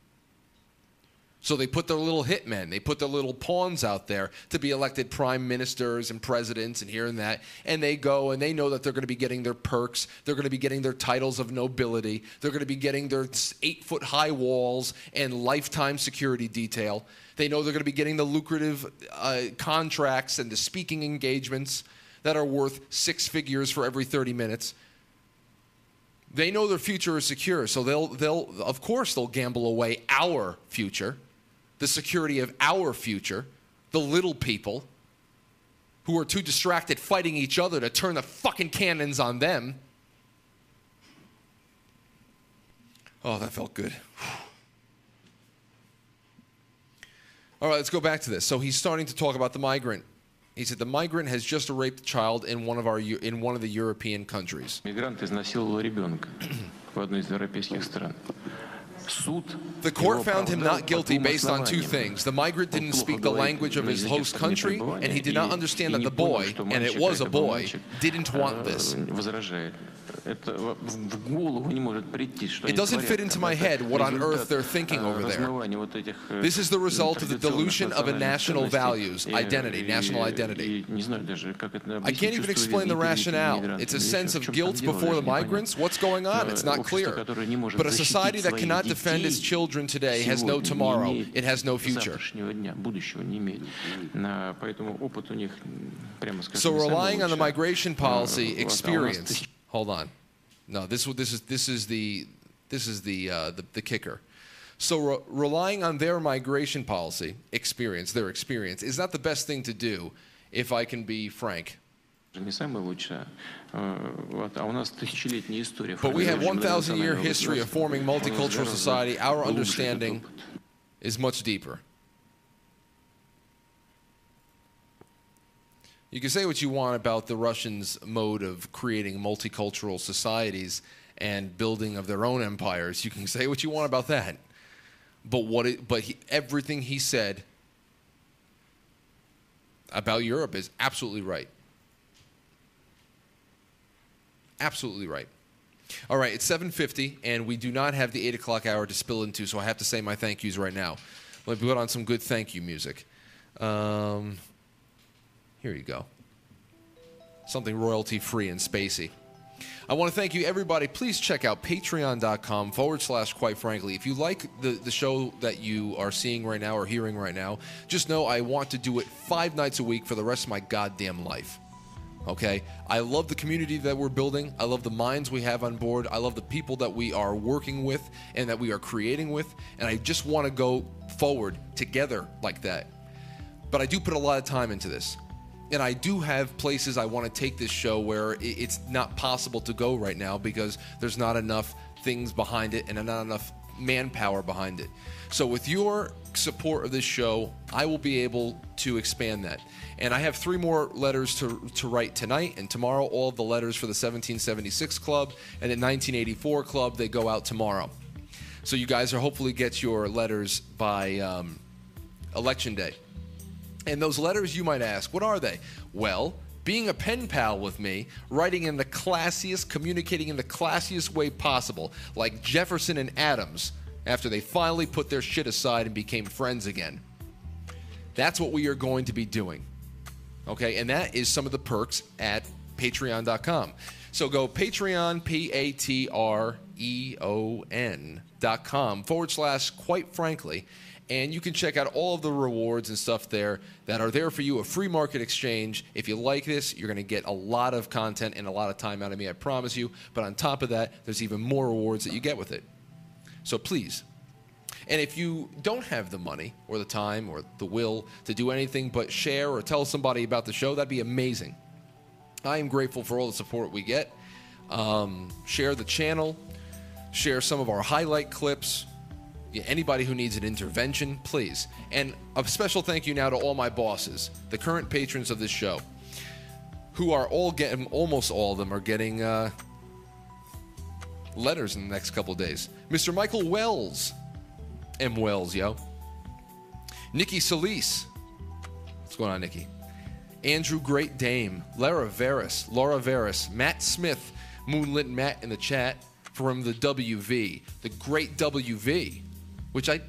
So they put their little hitmen, they put their little pawns out there to be elected prime ministers and presidents and here and that. And they go and they know that they're going to be getting their perks. They're going to be getting their titles of nobility. They're going to be getting their eight-foot high walls and lifetime security detail. They know they're going to be getting the lucrative uh, contracts and the speaking engagements that are worth six figures for every thirty minutes. They know their future is secure, so they'll, they'll, of course, they'll gamble away our future, the security of our future, the little people who are too distracted fighting each other to turn the fucking cannons on them. Oh, that felt good. All right, let's go back to this. So he's starting to talk about the migrant. He said the migrant has just raped a child in one of our in one of the European countries. Мигрант изнасиловал ребенка в одной из европейских стран. The court found him not guilty based on two things. The migrant didn't speak the language of his host country, and he did not understand that the boy, and it was a boy, didn't want this. It doesn't fit into my head what on earth they're thinking over there. This is the result of the dilution of a national values, identity, national identity. I can't even explain the rationale. It's a sense of guilt before the migrants. What's going on? It's not clear. But a society that cannot defend its children today has no tomorrow. It has no future. So relying on the migration policy experience. Hold on. No, this this is this is the this is the uh, the, the kicker. So re- relying on their migration policy experience, their experience, is not the best thing to do, if I can be frank. Не самое лучшее. Вот, а у нас тысячелетняя история. But we have one thousand year history of forming multicultural society. Our understanding is much deeper. You can say what you want about the Russians' mode of creating multicultural societies and building of their own empires. You can say what you want about that. But what it, but he, everything he said about Europe is absolutely right. Absolutely right. All right, it's seven fifty, and we do not have the eight o'clock hour to spill into, so I have to say my thank yous right now. Let me put on some good thank you music. Um, here you go. Something royalty-free and spacey. I want to thank you, everybody. Please check out patreon.com forward slash quite frankly. If you like the, the show that you are seeing right now or hearing right now, just know I want to do it five nights a week for the rest of my goddamn life. Okay? I love the community that we're building. I love the minds we have on board. I love the people that we are working with and that we are creating with. And I just want to go forward together like that. But I do put a lot of time into this. And I do have places I want to take this show where it's not possible to go right now because there's not enough things behind it and not enough manpower behind it. So with your support of this show, I will be able to expand that. And I have three more letters to to write tonight and tomorrow. All of the letters for the seventeen seventy-six Club and the nineteen eighty-four Club, they go out tomorrow. So you guys are hopefully get your letters by um, Election Day. And those letters, you might ask, what are they? Well, being a pen pal with me, writing in the classiest, communicating in the classiest way possible, like Jefferson and Adams, after they finally put their shit aside and became friends again. That's what we are going to be doing. Okay, and that is some of the perks at patreon dot com. So go Patreon, P A T R E O N dot com forward slash quite frankly. And you can check out all of the rewards and stuff there that are there for you, a free market exchange. If you like this, you're going to get a lot of content and a lot of time out of me, I promise you. But on top of that, there's even more rewards that you get with it. So please. And if you don't have the money or the time or the will to do anything but share or tell somebody about the show, that'd be amazing. I am grateful for all the support we get. Um, share the channel. Share some of our highlight clips. Yeah, anybody who needs an intervention, please. And a special thank you now to all my bosses, the current patrons of this show, who are all getting, almost all of them are getting uh, letters in the next couple of days. Mister Michael Wells, M. Wells, yo. Nikki Solis. What's going on, Nikki? Andrew Great Dame, Lara Veris, Laura Veris, Matt Smith, Moonlit Matt in the chat from the W V, the Great W V. Which I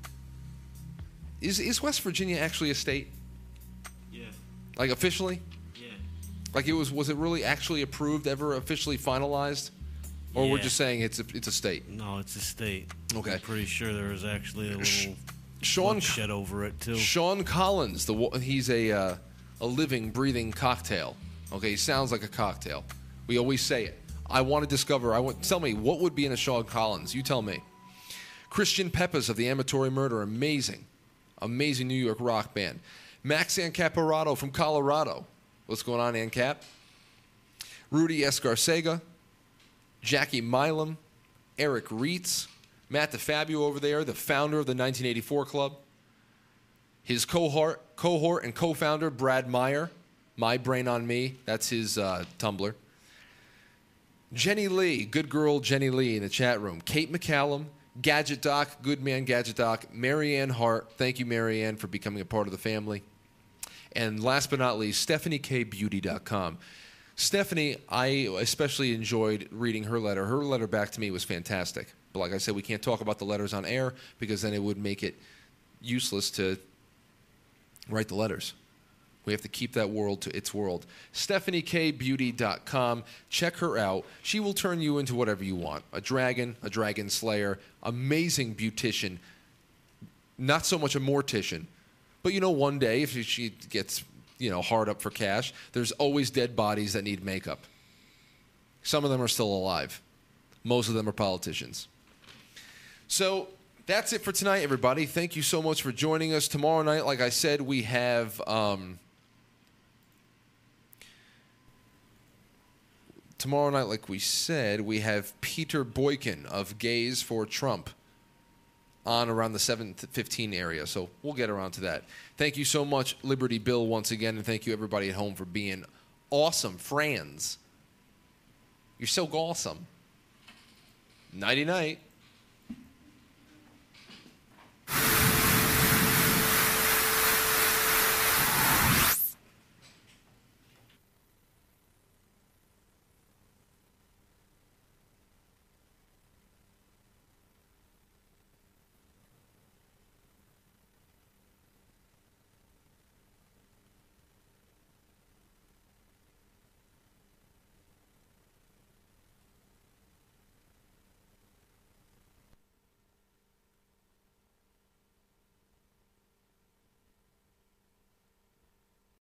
is is West Virginia actually a state? Yeah. Like officially? Yeah. Like it was was it really actually approved, ever officially finalized? Or yeah. we're just saying it's a it's a state? No, it's a state. Okay. I'm pretty sure there was actually a little Sean shed over it too. Sean Collins, the he's a uh, a living, breathing cocktail. Okay, he sounds like a cocktail. We always say it. I want to discover. I want tell me what would be in a Sean Collins. You tell me. Christian Peppas of the Amatory Murder, amazing, amazing New York rock band. Max Ancaparato from Colorado. What's going on, Ancap? Rudy Escarcega, Jackie Milam, Eric Reitz, Matt DeFabio over there, the founder of the nineteen eighty-four Club. His cohort, cohort and co-founder, Brad Meyer, My Brain on Me, that's his uh, Tumblr. Jenny Lee, good girl Jenny Lee in the chat room. Kate McCallum, Gadget Doc, good man Gadget Doc, Marianne Hart, thank you Marianne for becoming a part of the family. And last but not least, Stephanie K Beauty dot com. Stephanie, I especially enjoyed reading her letter. Her letter back to me was fantastic. But like I said, we can't talk about the letters on air because then it would make it useless to write the letters. We have to keep that world to its world. Stephanie K Beauty dot com. Check her out. She will turn you into whatever you want. A dragon, a dragon slayer, amazing beautician. Not so much a mortician. But, you know, one day, if she gets, you know, hard up for cash, there's always dead bodies that need makeup. Some of them are still alive. Most of them are politicians. So that's it for tonight, everybody. Thank you so much for joining us. Tomorrow night, like I said, we have... Um, tomorrow night, like we said, we have Peter Boykin of Gays for Trump on around the seven fifteen area. So we'll get around to that. Thank you so much, Liberty Bill, once again, and thank you, everybody at home, for being awesome friends. You're so awesome. Nighty-night.